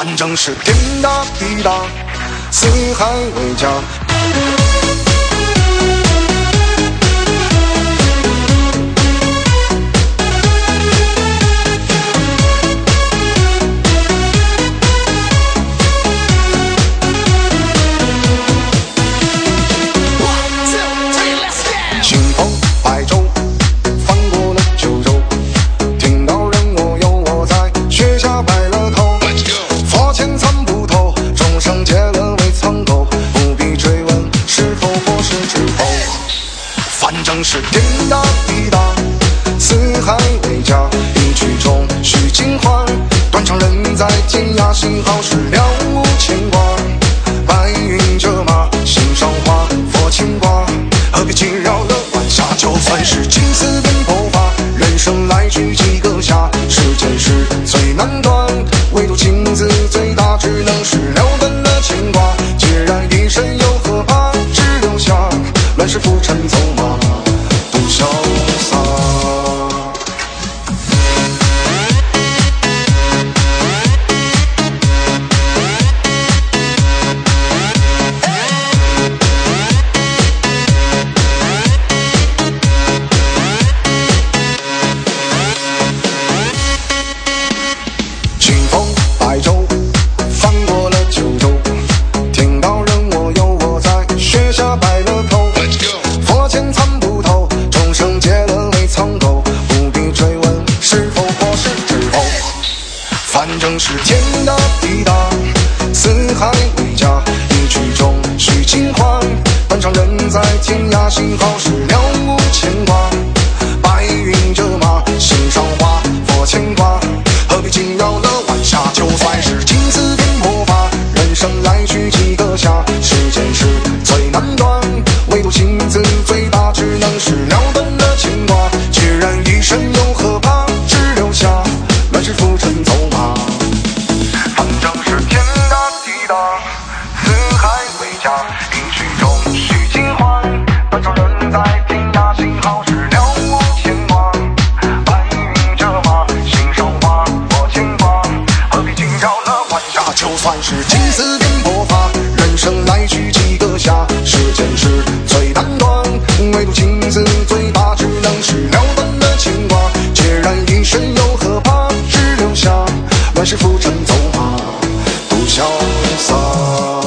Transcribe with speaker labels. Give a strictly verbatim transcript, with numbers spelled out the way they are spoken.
Speaker 1: 反正是天大地大，四海为家。清风白昼，翻过了九州，听到人我有我在，雪下白了头。佛前参不透，众生皆沦为苍狗，不必追问是否或是之后。反正是天大地大，四海为家，一曲终须尽欢。断肠人在天涯，幸好是了无牵挂。白云遮马，心上花，佛牵挂，何必惊扰了晚霞？就算是青丝变破发，人生来去几个夏，世间事最难断，唯独情字最大，只能是了断了牵挂。既然一生又何怕，只留下乱世浮尘走马，独潇洒。清风白昼，翻过了九州，听到人我有我在，雪下白了头。佛前参不透，众生皆沦为苍狗，不必追问是否或是之后。反正是天大地大，四海为家，一曲终须尽欢。断肠人在天涯，幸好是了无牵挂。白云遮马，心上花，佛牵挂，何必惊扰了晚霞？就算是青丝变魔法，人生来去几个夏，世间事最难断，唯独情字最大，只能是了断了牵挂。既然一生又何怕，只留下乱世浮尘走马。反正是天大地大，四海为家，一曲终须尽欢。断肠人在天涯，幸好是了无牵挂。白云遮马，心上花，我牵挂，何必惊扰了晚霞？就算是青丝变魔法，人生来去几个夏，世间事最难断，唯独情字最大，只能是了断了牵挂。既然一生又何怕，只留下乱世浮尘走马，独潇洒。